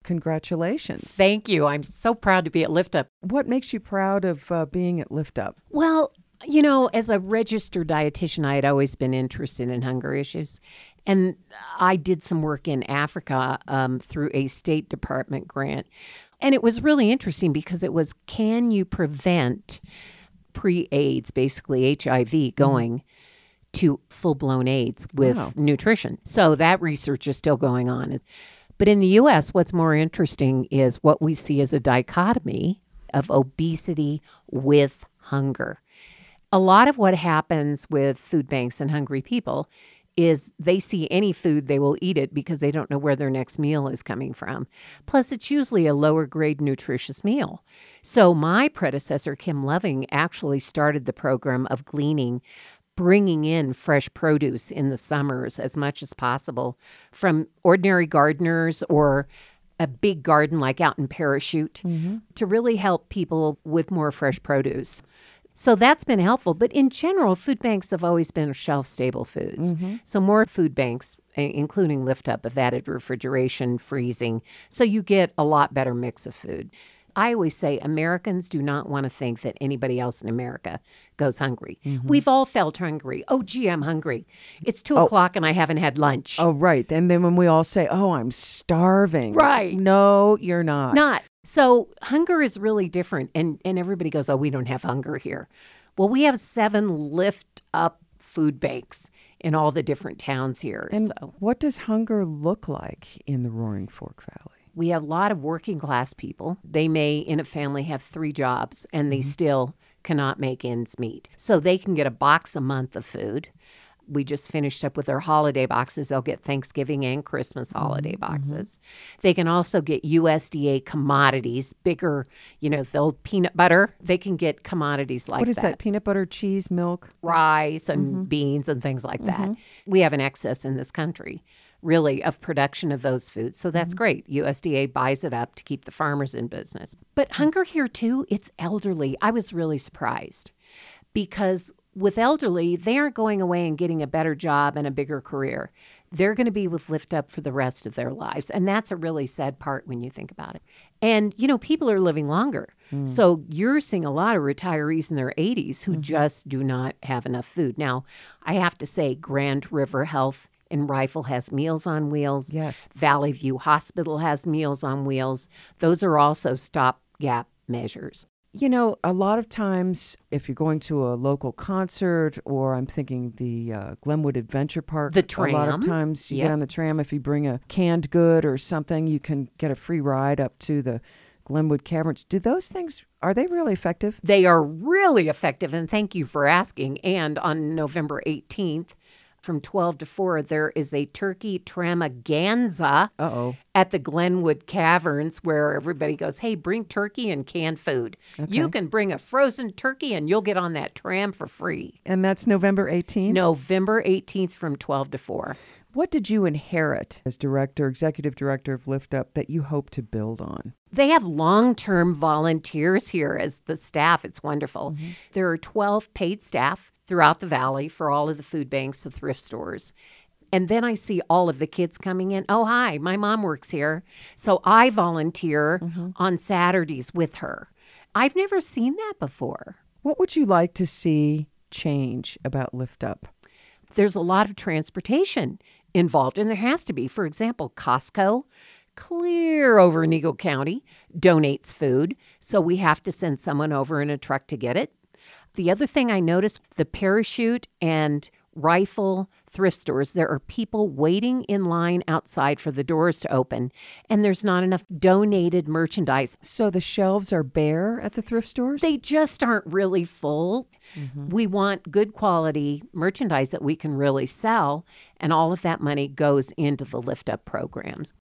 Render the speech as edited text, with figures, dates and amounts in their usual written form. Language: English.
congratulations. Thank you. I'm so proud to be at Lift Up. What makes you proud of being at Lift Up? Well, as a registered dietitian, I had always been interested in hunger issues. And I did some work in Africa through a State Department grant. And it was really interesting because it was, can you prevent pre-AIDS, basically HIV, going to full-blown AIDS with nutrition? So that research is still going on. But in the U.S., what's more interesting is what we see as a dichotomy of obesity with hunger. A lot of what happens with food banks and hungry people is they see any food, they will eat it because they don't know where their next meal is coming from. Plus, it's usually a lower grade nutritious meal. So my predecessor, Kim Loving, actually started the program of gleaning, bringing in fresh produce in the summers as much as possible from ordinary gardeners or a big garden like out in Parachute to really help people with more fresh produce. So that's been helpful. But in general, food banks have always been shelf-stable foods. So more food banks, including Lift Up, have added refrigeration, freezing. So you get a lot better mix of food. I always say Americans do not want to think that anybody else in America goes hungry. We've all felt hungry. Oh, gee, I'm hungry. It's 2 o'clock and I haven't had lunch. Oh, right. And then when we all say, oh, I'm starving. Right. No, you're not. Not. So hunger is really different. And everybody goes, oh, we don't have hunger here. Well, we have 7 Lift Up food banks in all the different towns here. And what does hunger look like in the Roaring Fork Valley? We have a lot of working class people. They may, in a family, have 3 jobs, and they still cannot make ends meet. So they can get a box a month of food. We just finished up with their holiday boxes. They'll get Thanksgiving and Christmas holiday boxes. They can also get USDA commodities, bigger, the peanut butter. They can get commodities like that. What is that? Peanut butter, cheese, milk? Rice and beans and things like that. We have an excess in this country, really, of production of those foods. So that's great. USDA buys it up to keep the farmers in business. But hunger here, too, it's elderly. I was really surprised because with elderly, they aren't going away and getting a better job and a bigger career. They're going to be with Lift Up for the rest of their lives. And that's a really sad part when you think about it. And, people are living longer. So you're seeing a lot of retirees in their 80s who just do not have enough food. Now, I have to say, Grand River Health in Rifle has Meals on Wheels. Yes. Valley View Hospital has Meals on Wheels. Those are also stopgap measures. A lot of times, if you're going to a local concert, or I'm thinking the Glenwood Adventure Park, the tram. A lot of times you get on the tram. If you bring a canned good or something, you can get a free ride up to the Glenwood Caverns. Do those things, are they really effective? They are really effective, and thank you for asking. And on November 18th, from 12 to 4, there is a turkey tramaganza at the Glenwood Caverns where everybody goes, hey, bring turkey and canned food. Okay. You can bring a frozen turkey and you'll get on that tram for free. And that's November 18th? November 18th from 12 to 4. What did you inherit as executive director of Lift Up that you hope to build on? They have long-term volunteers here as the staff. It's wonderful. There are 12 paid staff throughout the valley for all of the food banks, the thrift stores. And then I see all of the kids coming in. Oh, hi, my mom works here. So I volunteer on Saturdays with her. I've never seen that before. What would you like to see change about Lift Up? There's a lot of transportation involved, and there has to be. For example, Costco, clear over in Eagle County, donates food. So we have to send someone over in a truck to get it. The other thing I noticed, the Parachute and Rifle thrift stores, there are people waiting in line outside for the doors to open, and there's not enough donated merchandise. So the shelves are bare at the thrift stores? They just aren't really full. We want good quality merchandise that we can really sell, and all of that money goes into the Lift Up programs.